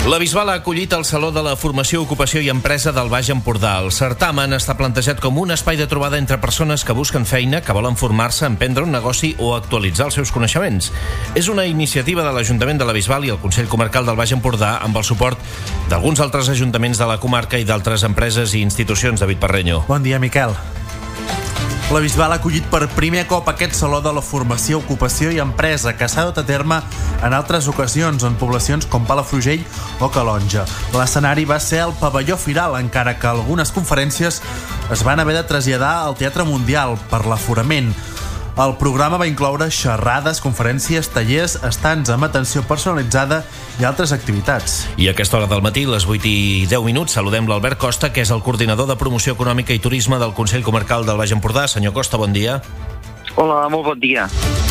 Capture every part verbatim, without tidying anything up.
La Bisbal ha acollit el Saló de la Formació, Ocupació i Empresa del Baix Empordà. El certamen està plantejat com un espai de trobada entre persones que busquen feina, que volen formar-se, emprendre un negoci o actualitzar els seus coneixements. És una iniciativa de l'Ajuntament de la Bisbal i el Consell Comarcal del Baix Empordà amb el suport d'alguns altres ajuntaments de la comarca i d'altres empreses i institucions. David Parreño. Bon dia, Miquel. La Bisbal ha acollit per primer cop aquest Saló de la Formació, Ocupació i Empresa, que s'ha dut a terme en altres ocasions en poblacions com Palafrugell o Calonja. L'escenari va ser el pavelló Firal, encara que algunes conferències es van haver de traslladar al Teatre Mundial per l'aforament. El programa va incloure xerrades, conferències, tallers, estants amb atenció personalitzada i altres activitats. I a aquesta hora del matí, les vuit i deu minuts, saludem l'Albert Costa, que és el coordinador de Promoció Econòmica i Turisme del Consell Comarcal del Baix Empordà. Senyor Costa, bon dia. Hola, molt bon dia.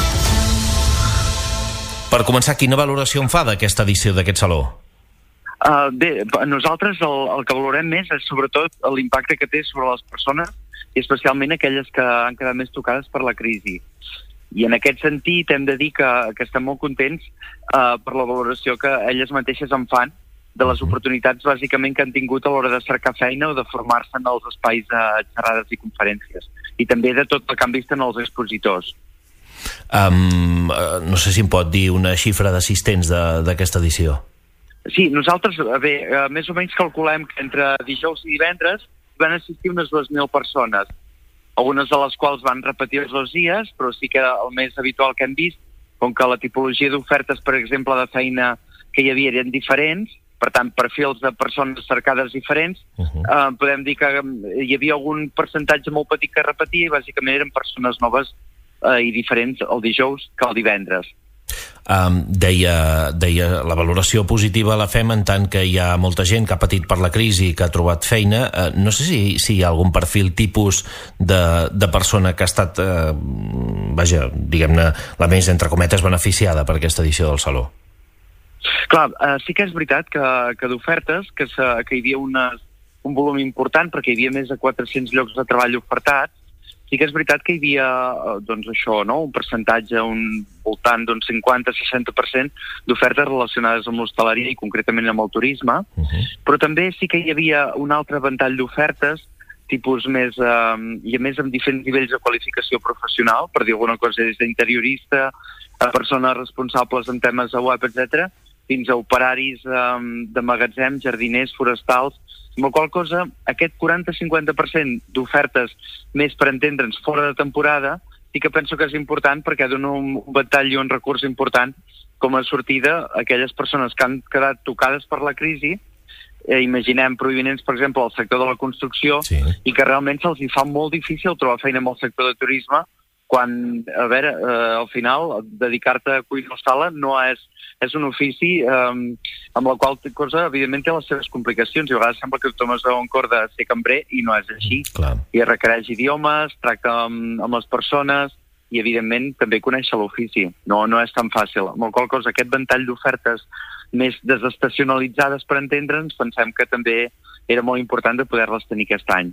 Per començar, quina valoració en fa d'aquesta edició d'aquest saló? Uh, bé, nosaltres el, el que valorem més és sobretot l'impacte que té sobre les persones i especialment aquelles que han quedat més tocades per la crisi. I en aquest sentit hem de dir que, que estem molt contents uh, per la valoració que elles mateixes en fan de les oportunitats bàsicament que han tingut a l'hora de cercar feina o de formar-se en els espais de xerrades i conferències. I també de tot el que han vist en els expositors. Um, no sé si em pot dir una xifra d'assistents d'aquesta edició. Sí, nosaltres, bé, uh, més o menys calculem que entre dijous i divendres van assistir unes dues mil persones, algunes de les quals van repetir els dos dies, però sí que el més habitual que hem vist, com que la tipologia d'ofertes, per exemple, de feina que hi havia eren diferents, per tant, perfils de persones cercades diferents, uh-huh. eh, podem dir que hi havia algun percentatge molt petit que repetia i bàsicament eren persones noves eh, i diferents el dijous que el divendres. Um, deia, deia la valoració positiva la fem en tant que hi ha molta gent que ha patit per la crisi i que ha trobat feina. Uh, no sé si, si hi ha algun perfil tipus de, de persona que ha estat uh, vaja, diguem-ne, la més entre cometes beneficiada per aquesta edició del Saló. Clar, uh, sí que és veritat que, que d'ofertes que, que hi havia unes, un volum important perquè hi havia més de quatre-cents llocs de treball ofertats. Sí que és veritat que hi havia, doncs això, no? un percentatge, un voltant d'un cinquanta a seixanta per cent d'ofertes relacionades amb l'hostaleria i concretament amb el turisme, uh-huh. però també sí que hi havia un altre ventall d'ofertes, tipus més, eh, i a més amb diferents nivells de qualificació professional, per dir alguna cosa, des d'interiorista a persones responsables en temes de web, etcètera, fins a operaris eh, de magatzem, jardiners, forestals, amb la qual cosa aquest quaranta a cinquanta per cent d'ofertes més per entendre'ns fora de temporada sí que penso que és important perquè dona un, un ventall i un recurs important com a sortida a aquelles persones que han quedat tocades per la crisi, eh, imaginem provinents, per exemple, al sector de la construcció, sí. i que realment se'ls hi fa molt difícil trobar feina en el sector de turisme quan, a veure, eh, al final, dedicar-te a cuina o sala no és, és un ofici eh, amb la qual cosa, evidentment, té les seves complicacions i a vegades sembla que tothom es veu en cor de ser cambrer i no és així. Clar. I requereix idiomes, tracta amb, amb les persones i, evidentment, també conèixer l'ofici. No, no és tan fàcil. Amb la qual cosa, aquest ventall d'ofertes més desestacionalitzades, per entendre'ns, pensem que també era molt important de poder-les tenir aquest any.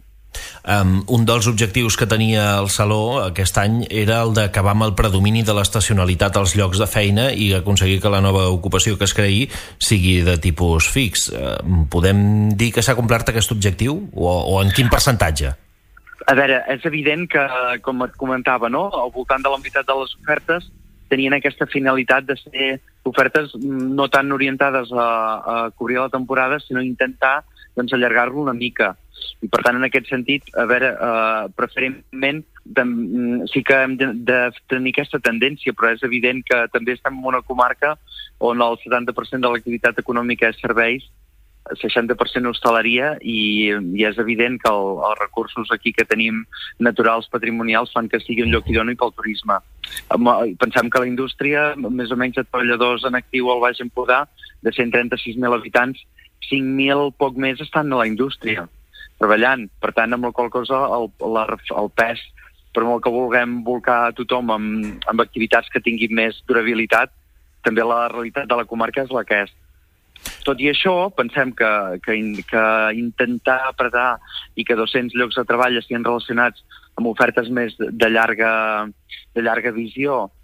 Um, un dels objectius que tenia el Saló aquest any era el d'acabar amb el predomini de l'estacionalitat als llocs de feina i aconseguir que la nova ocupació que es creï sigui de tipus fix. Uh, podem dir que s'ha complert aquest objectiu? O, o en quin percentatge? A veure, és evident que, com et comentava, no? Al voltant de la meitat de les ofertes tenien aquesta finalitat de ser ofertes no tan orientades a, a cobrir la temporada, sinó intentar doncs, allargar-lo una mica. I, per tant, en aquest sentit, a veure, eh, preferentment de, sí que hem de, de tenir aquesta tendència, però és evident que també estem en una comarca on el setanta per cent de l'activitat econòmica és serveis, seixanta per cent hostaleria i, i és evident que el, els recursos aquí que tenim naturals, patrimonials, fan que sigui un lloc idoni pel turisme. Pensem que la indústria, més o menys de treballadors en actiu al Baix Empordà, de cent trenta-sis mil habitants, cinc mil poc més estan a la indústria treballant. Per tant, amb la qual cosa el, la, el pes, per molt que vulguem volcar a tothom amb, amb activitats que tinguin més durabilitat, també la realitat de la comarca és la que és. Tot i això, pensem que, que, que intentar apretar i que dos-cents llocs de treball estiguin relacionats amb ofertes més de llarga, de llarga visió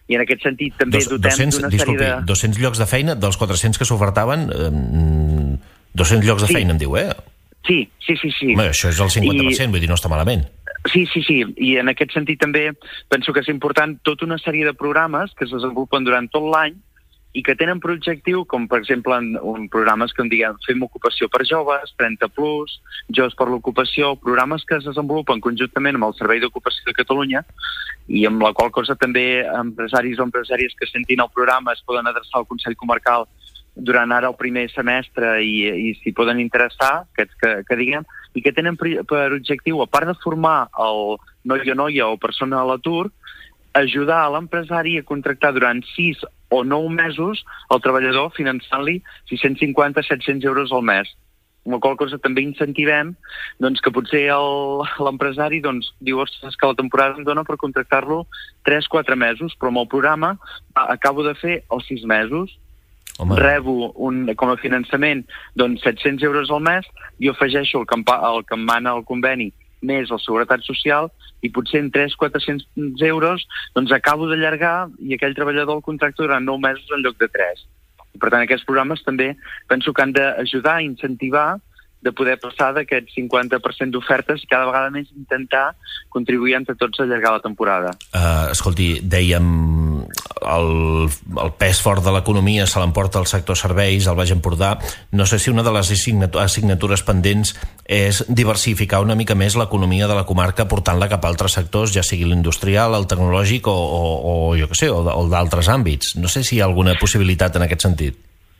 I en aquest sentit també Dos, dotem dos-cents, d'una disculpi, sèrie de... dos-cents llocs de feina, dels quatre-cents que s'ofertaven, eh, dos-cents llocs de Sí. feina, em diu, eh? Sí, sí, sí. sí. Home, això és el cinquanta per cent, I... vull dir, no està malament. Sí, sí, sí, i en aquest sentit també penso que és important tota una sèrie de programes que es desenvolupen durant tot l'any i que tenen per objectiu, com per exemple en, en programes que en diguem Fem ocupació per joves, trenta plus, Joves per l'ocupació, programes que es desenvolupen conjuntament amb el Servei d'Ocupació de Catalunya i amb la qual cosa també empresaris o empresàries que sentin el programa es poden adreçar al Consell Comarcal durant ara el primer semestre i, i s'hi poden interessar, aquests que, que diguem, i que tenen per, per objectiu, a part de formar el noi o noia o persona a l'atur, ajudar a l'empresari a contractar durant sis o nou mesos el treballador finançant-li sis-cents cinquanta a set-cents euros al mes. Amb la qual cosa també incentivem doncs, que potser el, l'empresari doncs, diu ostres, que la temporada em dona per contractar-lo tres o quatre mesos, però amb el programa acabo de fer els sis mesos. Home. Rebo un, com a finançament doncs, set-cents euros al mes, jo afegeixo el que, em, el que em mana el conveni més la Seguretat Social i potser en tres cents a quatre-cents euros doncs acabo d'allargar i aquell treballador el contracta durant nou mesos en lloc de tres. I per tant aquests programes també penso que han d'ajudar a incentivar de poder passar d'aquest cinquanta per cent d'ofertes i cada vegada més intentar contribuir entre tots a allargar la temporada. Uh, escolti, dèiem el, el pes fort de l'economia se l'emporta el sector serveis, al Baix Empordà. No sé si una de les assignatures pendents és diversificar una mica més l'economia de la comarca portant-la cap a altres sectors, ja sigui l'industrial, el tecnològic o, o, o jo què sé, o, o d'altres àmbits. No sé si hi ha alguna possibilitat en aquest sentit.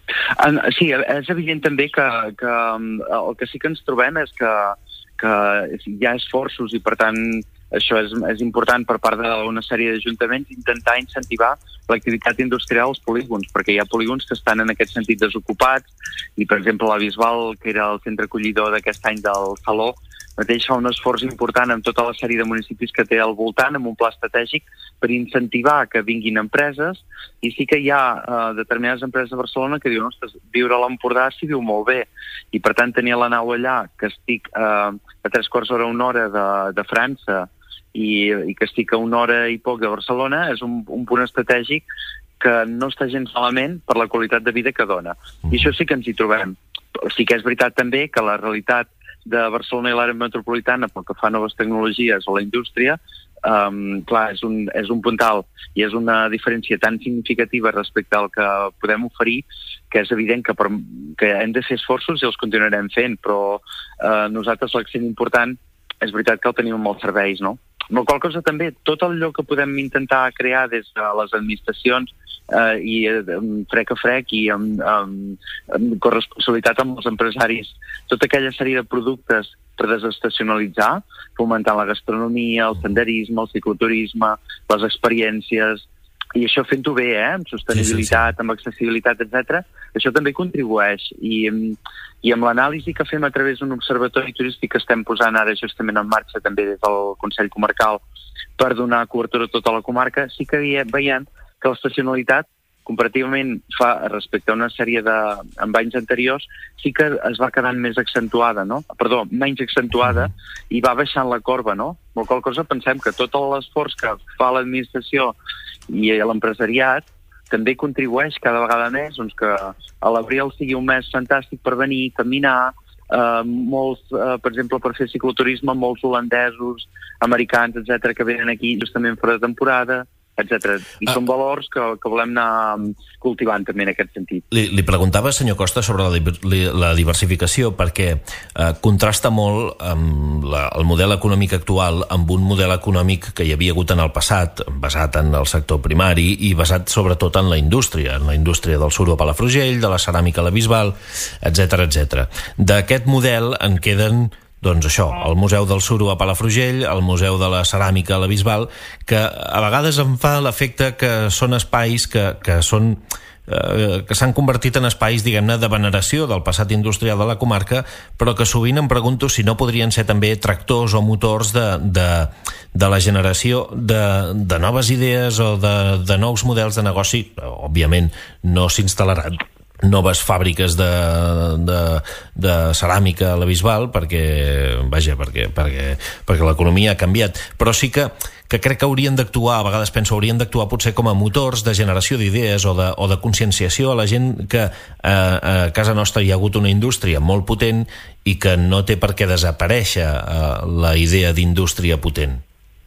Sí, és evident també que, que el que sí que ens trobem és que, que hi ha esforços i per tant això és, és important per part d'una sèrie d'ajuntaments intentar incentivar l'activitat industrial als polígons, perquè hi ha polígons que estan en aquest sentit desocupats i per exemple la Bisbal, que era el centre acollidor d'aquest any del Saló, mateix fa un esforç important amb tota la sèrie de municipis que té al voltant, amb un pla estratègic per incentivar que vinguin empreses i sí que hi ha uh, determinades empreses a Barcelona que diuen, ostres, viure a l'Empordà s'hi viu molt bé i per tant tenir la nau allà, que estic uh, a tres quarts d'hora, una hora de, de França i, i que estic a una hora i poc de Barcelona és un, un punt estratègic que no està gens malament per la qualitat de vida que dona. I això sí que ens hi trobem. Sí que és veritat també que la realitat de Barcelona i l'àrea metropolitana pel que fa a noves tecnologies o la indústria, um, clar, és un, és un puntal i és una diferència tan significativa respecte al que podem oferir que és evident que, per, que hem de fer esforços i els continuarem fent, però uh, nosaltres l'accent important és veritat que el tenim amb els serveis, no? Amb la qual cosa també, tot allò que podem intentar crear des de les administracions eh, i eh, frec a frec i amb, amb, amb corresponsabilitat amb els empresaris, tota aquella sèrie de productes per desestacionalitzar, fomentant la gastronomia, el senderisme, el cicloturisme, les experiències, i això fent-ho bé, eh? Amb sostenibilitat, sí, sí, sí. Amb accessibilitat, etcètera. Això també contribueix. I, i amb l'anàlisi que fem a través d'un observatori turístic que estem posant ara justament en marxa també des del Consell Comarcal per donar cobertura a tota la comarca, sí que veiem que l'estacionalitat, comparativament fa respecte a una sèrie d'en anys anteriors, sí que es va quedant més accentuada, no? Perdó, menys accentuada i va baixant la corba, no? Amb la qual cosa pensem que tot l'esforç que fa l'administració i l'empresariat també contribueix cada vegada més doncs, que a l'abril sigui un mes fantàstic per venir, caminar, eh, molts, eh, per exemple, per fer cicloturisme, molts holandesos, americans, etcètera, que venen aquí justament fora de temporada, etcètera. I ah. són valors que, que volem anar cultivant també en aquest sentit. Li, li preguntava, senyor Costa, sobre la, la diversificació, perquè eh, contrasta molt amb la, el model econòmic actual amb un model econòmic que hi havia hagut en el passat, basat en el sector primari i basat sobretot en la indústria, en la indústria del suro a Palafrugell, de la ceràmica a la Bisbal, etcètera, etcètera. D'aquest model en queden doncs això, el Museu del Suro a Palafrugell, el Museu de la Ceràmica a la Bisbal, que a vegades em fa l'efecte que són espais que, que són eh, que s'han convertit en espais, diguem-ne, de veneració del passat industrial de la comarca, però que sovint em pregunto si no podrien ser també tractors o motors de, de, de la generació de, de noves idees o de, de nous models de negoci. Òbviament no s'instal·laran noves fàbriques de, de, de ceràmica a la Bisbal perquè, vaja, perquè, perquè, perquè l'economia ha canviat, però sí que, que crec que haurien d'actuar, a vegades penso, haurien d'actuar potser com a motors de generació d'idees o de, o de conscienciació a la gent que eh, a casa nostra hi ha hagut una indústria molt potent i que no té per què desaparèixer eh, la idea d'indústria potent.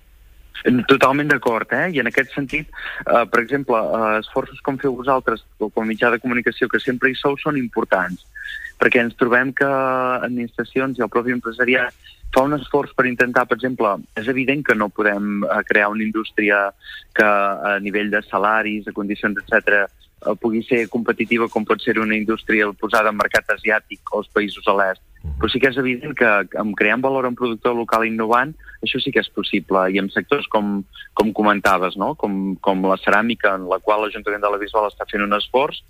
Totalment d'acord, eh? I en aquest sentit, eh, per exemple, eh, esforços com feu vosaltres, com a mitjà de comunicació, que sempre hi sou, són importants, perquè ens trobem que administracions i el propi empresariat fa un esforç per intentar, per exemple, és evident que no podem eh, crear una indústria que a nivell de salaris, de condicions, etcètera, eh, pugui ser competitiva com pot ser una indústria posada en mercat asiàtic o els països a l'est. Però sí que és evident que amb creant valor en productor local innovant, això sí que és possible, i en sectors com, com comentaves, no? com, com la ceràmica, en la qual l'Ajuntament de la Bisbal està fent un esforç,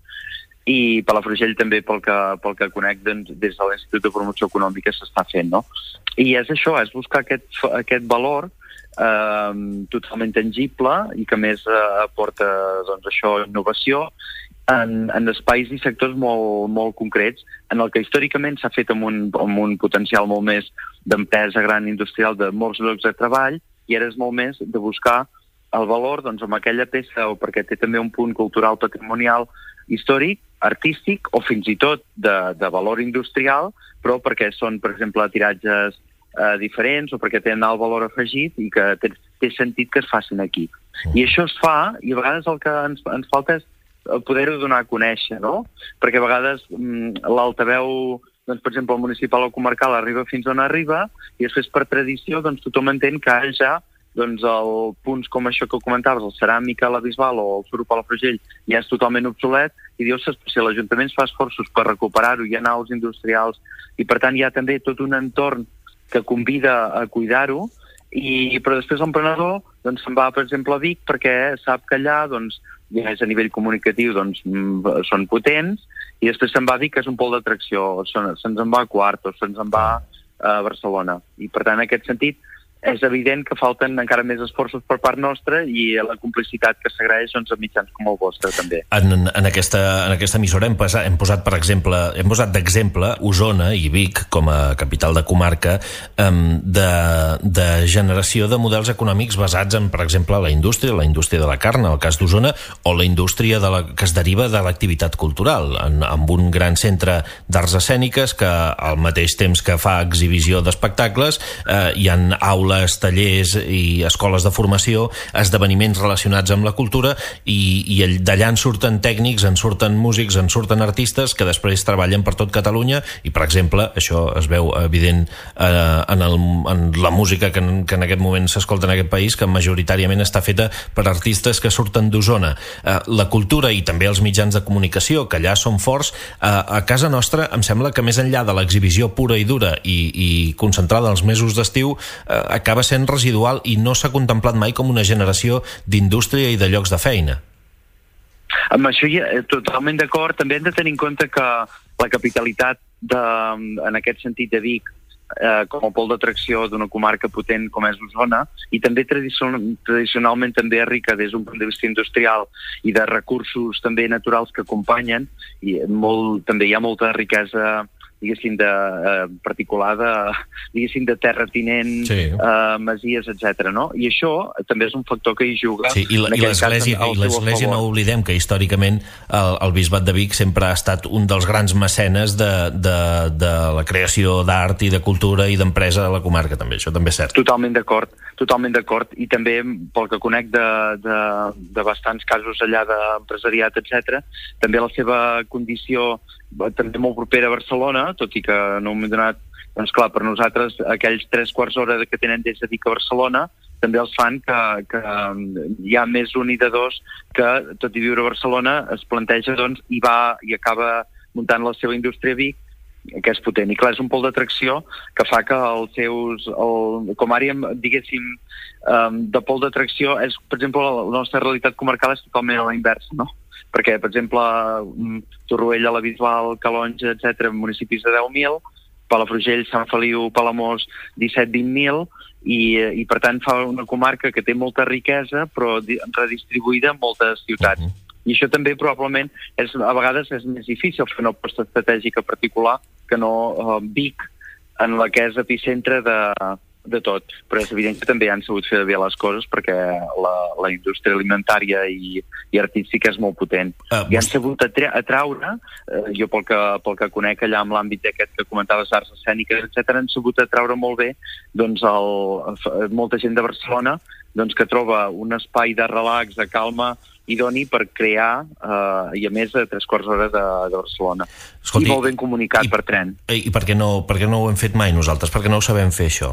i Palafrugell també, pel que, pel que conec, doncs, des de l'Institut de Promoció Econòmica s'està fent, no? I és això, és buscar aquest, aquest valor eh, totalment tangible i que més eh, aporta, doncs, això, innovació, En, en espais i sectors molt, molt concrets, en el que històricament s'ha fet amb un, amb un potencial molt més d'empresa gran industrial de molts llocs de treball, i ara és molt més de buscar el valor, doncs, amb aquella peça, o perquè té també un punt cultural, patrimonial, històric, artístic, o fins i tot de, de valor industrial, però perquè són, per exemple, tiratges eh, diferents, o perquè tenen alt valor afegit i que té, té sentit que es facin aquí. I això es fa, i a vegades el que ens, ens falta és poder-ho donar a conèixer, no? Perquè a vegades mm, l'altaveu, doncs, per exemple, el municipal o comarcal arriba fins on arriba i després per tradició doncs, tothom entén que ara ja doncs, el, punts com això que comentaves, el ceràmica, la Bisbal o el suro Palafrugell ja és totalment obsolet i dius, si l'Ajuntament fa esforços per recuperar-ho, hi ha naus industrials i per tant hi ha també tot un entorn que convida a cuidar-ho, i, però després l'emprenedor doncs, se'n va, per exemple, a Vic perquè sap que allà doncs, ja és a nivell comunicatiu, doncs, són potents, i després se'n va a Vic, que és un pol d'atracció, se'ns en va a Quart, o se'ns en va a Barcelona. I, per tant, en aquest sentit, és evident que falten encara més esforços per part nostra i la complicitat que s'agraeix doncs, a mitjans com el vostre, també. En, en, aquesta, en aquesta emissora hem, posat, hem posat, per exemple, hem posat d'exemple Osona i Vic com a capital de comarca um, de, de generació de models econòmics basats en, per exemple, la indústria, la indústria de la carn, en el cas d'Osona, o la indústria de la, que es deriva de l'activitat cultural, en, amb un gran centre d'arts escèniques que al mateix temps que fa exhibició d'espectacles eh, hi ha aules, tallers i escoles de formació, esdeveniments relacionats amb la cultura, i, i d'allà en surten tècnics, en surten músics, en surten artistes que després treballen per tot Catalunya, i per exemple, això es veu evident eh, en, el, en la música que en, que en aquest moment s'escolta en aquest país, que majoritàriament està feta per artistes que surten d'Osona. Eh, la cultura i també els mitjans de comunicació, que allà són forts, eh, a casa nostra em sembla que més enllà de l'exhibició pura i dura i, i concentrada als mesos d'estiu, eh, acaba sent residual i no s'ha contemplat mai com una generació d'indústria i de llocs de feina. Amb això ja, totalment d'acord. També hem de tenir en compte que la capitalitat, de, en aquest sentit de Vic, eh, com a pol d'atracció d'una comarca potent com és Osona, i també tradicional, tradicionalment també és rica des d'un punt de vista industrial i de recursos també naturals que acompanyen, i molt, també hi ha molta riquesa diguéssim, de, eh, particular de, diguéssim, de terra tinent, sí. eh, masies, etcètera. No? I això també és un factor que hi juga. Sí, i l'Església, no oblidem que històricament el, el Bisbat de Vic sempre ha estat un dels grans mecenes de, de, de la creació d'art i de cultura i d'empresa a la comarca, també. Això també és cert. Totalment d'acord, totalment d'acord. I també, pel que conec de, de, de bastants casos allà d'empresariat, etcètera, també la seva condició també molt propera a Barcelona, tot i que no m'he donat, doncs clar, per nosaltres aquells tres quarts d'hora que tenen des de Vic a Barcelona també els fan que, que hi ha més un i de dos que, tot i viure a Barcelona, es planteja doncs, i va i acaba muntant la seva indústria a Vic, que és potent. I clar, és un pol d'atracció que fa que els seus, el, com ara diguéssim, um, de pol d'atracció, és, per exemple, la nostra realitat comarcal és totalment a la inversa, no? Perquè, per exemple, Torroella, la Bisbal, Calonja, etcètera, municipis de deu mil, Palafrugell, Sant Feliu, Palamós, disset vint mil, i, i per tant fa una comarca que té molta riquesa, però redistribuïda en moltes ciutats. Uh-huh. I això també probablement és, a vegades és més difícil fer una aposta estratègica particular que no uh, Vic, en la que és epicentre de, de tot. Però és evident que també han sabut fer bé les coses perquè la, la indústria alimentària i, i artística és molt potent. Uh, I han sabut atra atraure, uh, jo pel que, pel que conec allà amb l'àmbit aquest que comentaves, arts escèniques, etcètera, han sabut atraure molt bé doncs, el, molta gent de Barcelona doncs, que troba un espai de relax, de calma, idoni per crear, eh, i a més a tres quarts d'hora de, de Barcelona. Escolti, i molt ben comunicat i, per tren. I, i per, què no, per què no ho hem fet mai nosaltres? Per què no ho sabem fer, això?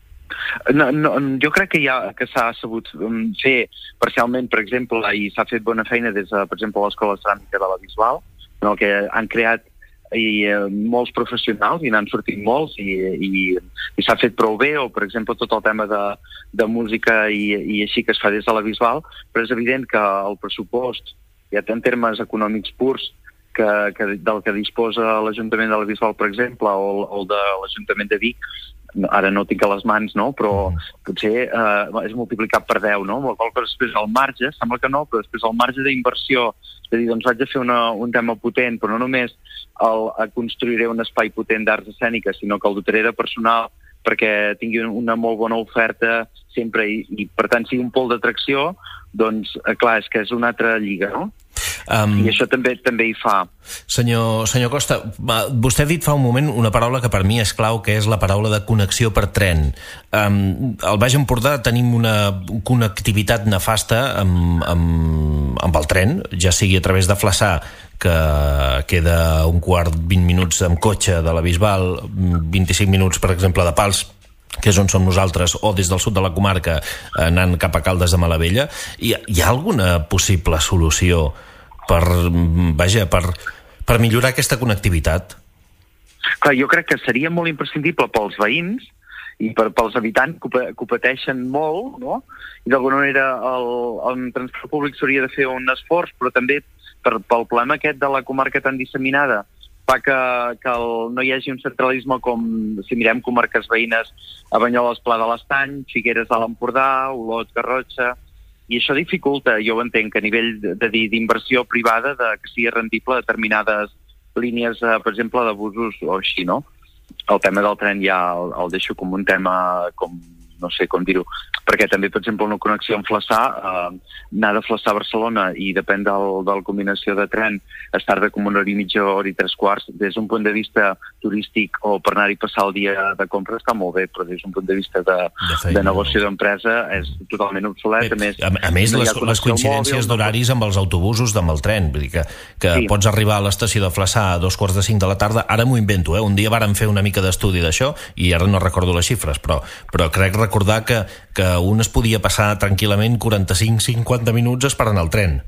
No, no, jo crec que ja que s'ha sabut fer parcialment, per exemple, i s'ha fet bona feina des de, per exemple, l'Escola Ceràmica de la Bisbal, en el que han creat i eh, molts professionals, i n'han sortit molts, i, i, i s'ha fet prou bé, o per exemple tot el tema de, de música i, i així que es fa des de la Bisbal, però és evident que el pressupost, ja en termes econòmics purs, que, que del que disposa l'Ajuntament de la Bisbal, per exemple, o, o el de l'Ajuntament de Vic, ara no tinc a les mans, no? Però potser eh, és multiplicat per deu, no? Amb la qual cosa després el marge, sembla que no, però després el marge d'inversió, és a dir, doncs vaig a fer una, un tema potent, però no només el, construiré un espai potent d'arts escèniques, sinó que el dotaré de personal perquè tingui una molt bona oferta sempre i, i per tant sigui un pol d'atracció, doncs eh, clar, és que és una altra lliga, no? Um, I això també també hi fa. Senyor, senyor Costa, vostè ha dit fa un moment una paraula que per mi és clau, que és la paraula de connexió per tren. Um, al Baix Empordà tenim una connectivitat nefasta amb, amb, amb el tren, ja sigui a través de Flaçà, que queda un quart, vint minuts amb cotxe de la Bisbal, vint-i-cinc minuts, per exemple, de Pals, que és on som nosaltres, o des del sud de la comarca anant cap a Caldes de Malavella. Hi ha, hi ha alguna possible solució per, vaja, per, per millorar aquesta connectivitat? Clar, jo crec que seria molt imprescindible pels veïns i per, pels habitants que, que ho pateixen molt, no? I d'alguna manera el, el transport públic s'hauria de fer un esforç, però també per, pel problema aquest de la comarca tan disseminada fa que, que el, no hi hagi un centralisme com si mirem comarques veïnes a Banyoles, Pla de l'Estany, Figueres de l'Empordà, Olot, Garrotxa, i això dificulta, jo ho entenc, a nivell d'inversió privada de que sigui rendible determinades línies, eh, per exemple, de busos o així, no? El tema del tren ja el, el deixo com un tema, com no sé com dir-ho, perquè també, per exemple, una connexió amb Flaçà, eh, anar de Flaçà a Barcelona i depèn del, de la combinació de tren, es tarda com una hora i mitja, hora i tres quarts. Des d'un punt de vista turístic o per anar-hi passar el dia de compra està molt bé, però des d'un punt de vista de, de, feina, de negoci d'empresa és totalment obsolet. A més, a, a més no les, les coincidències d'horaris amb els autobusos amb el tren, vull dir que, que sí. Pots arribar a l'estació de Flaçà a dos quarts de cinc de la tarda, ara m'ho invento, eh? Un dia vàrem fer una mica d'estudi d'això i ara no recordo les xifres, però, però crec recordar que, que un es podia passar tranquil·lament quaranta-cinc a cinquanta minuts esperant el tren.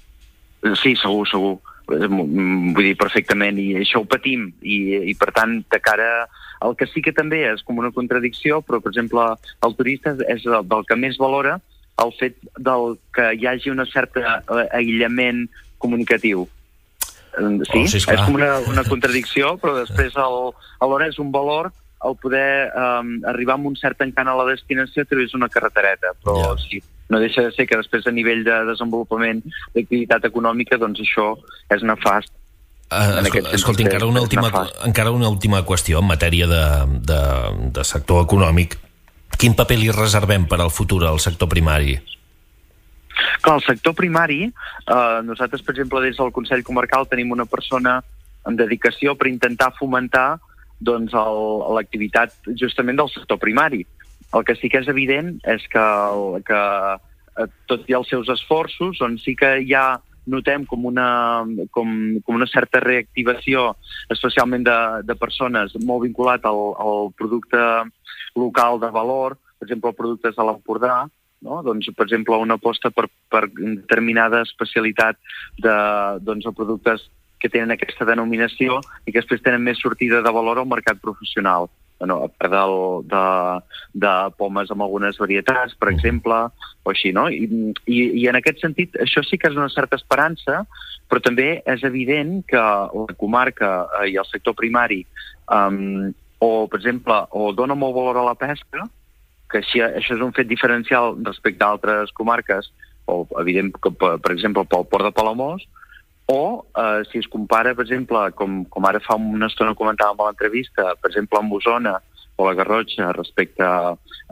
Sí, segur, segur. Vull dir, perfectament, i això ho patim, i, i per tant, de cara al que sí que també és com una contradicció, però, per exemple, el turista és el, del que més valora el fet del que hi hagi una certa aïllament comunicatiu. Sí, oh, sí, és com una, una contradicció, però després el, alhora és un valor el poder um, arribar amb un cert encant a la destinació a través d'una carretereta, però yeah. Sí, no deixa de ser que després a nivell de desenvolupament d'activitat econòmica, doncs això és nefast. Uh, Escolta, encara una, última, encara una última qüestió en matèria de, de, de sector econòmic. Quin paper li reservem per al futur al sector primari? Clar, el sector primari, eh, nosaltres, per exemple, des del Consell Comarcal tenim una persona en dedicació per intentar fomentar doncs l'activitat justament del sector primari. El que sí que és evident és que, que tot i els seus esforços, on sí que ja notem com una, com, com una certa reactivació, especialment de, de persones molt vinculat al, al producte local de valor, per exemple, productes de l'Empordà, no? Doncs, per exemple, una aposta per, per determinada especialitat de, doncs, de productes que tenen aquesta denominació i que després tenen més sortida de valor al mercat professional. Bueno, a part del, de, de pomes amb algunes varietats, per exemple, o així, no? I, i, i en aquest sentit, això sí que és una certa esperança, però també és evident que la comarca i el sector primari, um, o, per exemple, o dona molt valor a la pesca, que així, això és un fet diferencial respecte a altres comarques, o evident, per, per exemple, pel Port de Palamós, o eh, si es compara, per exemple, com, com ara fa una estona comentàvem a l'entrevista, per exemple, amb Osona o la Garrotxa respecte al,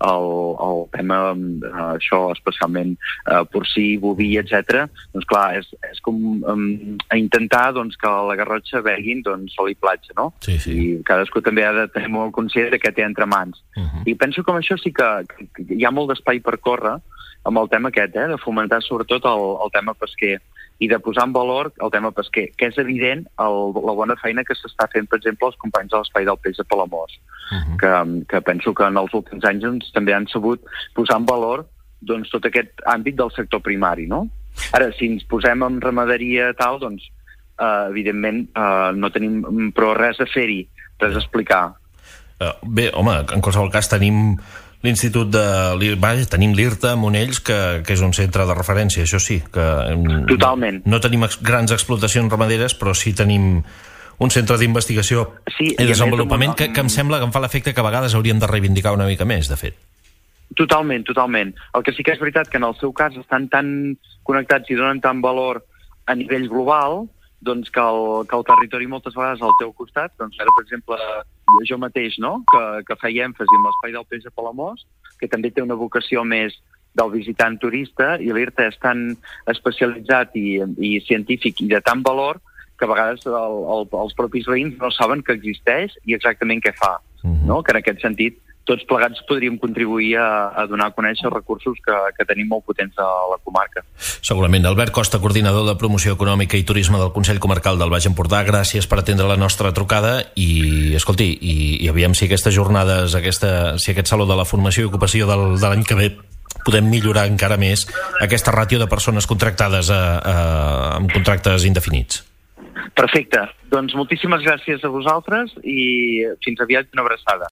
al tema eh, això, especialment eh, porcí, boví, etcètera. Doncs clar, és, és com um, a intentar doncs, que la Garrotxa veguin doncs, sol i platja, no? Sí, sí. I cadascú també ha de tenir molt conscient de què té entre mans. Uh-huh. I penso que amb això sí que, que hi ha molt d'espai per córrer amb el tema aquest, eh, de fomentar sobretot el, el tema pesquer i de posar en valor el tema pesquer, que és evident el, la bona feina que s'està fent, per exemple, els companys de l'Espai del Peix de Palamós, uh-huh. que, que penso que en els últims anys doncs, també han sabut posar en valor doncs, tot aquest àmbit del sector primari, no? Ara, si ens posem en ramaderia tal, doncs, eh, evidentment, eh, no tenim prou res a fer-hi, res a explicar. Uh, bé, home, en qualsevol cas tenim l'Institut de... Vaja, tenim l'IRTA a Monells, que, que és un centre de referència, això sí. Que, Totalment. No, no tenim ex, grans explotacions ramaderes, però sí tenim un centre d'investigació sí, i desenvolupament un... que, que em sembla que em fa l'efecte que a vegades hauríem de reivindicar una mica més, de fet. Totalment, totalment. El que sí que és veritat que en el seu cas estan tan connectats i donen tant valor a nivell global, doncs que el, que el territori moltes vegades al teu costat, doncs ara, per exemple, jo mateix, no?, que, que feia èmfasi en l'Espai del Peix de Palamós, que també té una vocació més del visitant turista, i l'IRTA és tan especialitzat i, i científic i de tant valor que a vegades el, el, els propis veïns no saben que existeix i exactament què fa, uh-huh. no?, que en aquest sentit tots plegats podríem contribuir a, a donar a conèixer els recursos que, que tenim molt potents a la comarca. Segurament. Albert Costa, coordinador de Promoció Econòmica i Turisme del Consell Comarcal del Baix Empordà, gràcies per atendre la nostra trucada i, escolti, i, i aviam si aquestes jornades, aquesta, si aquest Saló de la Formació i Ocupació del, de l'any que ve podem millorar encara més aquesta ràtio de persones contractades a, a, amb contractes indefinits. Perfecte. Doncs moltíssimes gràcies a vosaltres i fins aviat, una abraçada.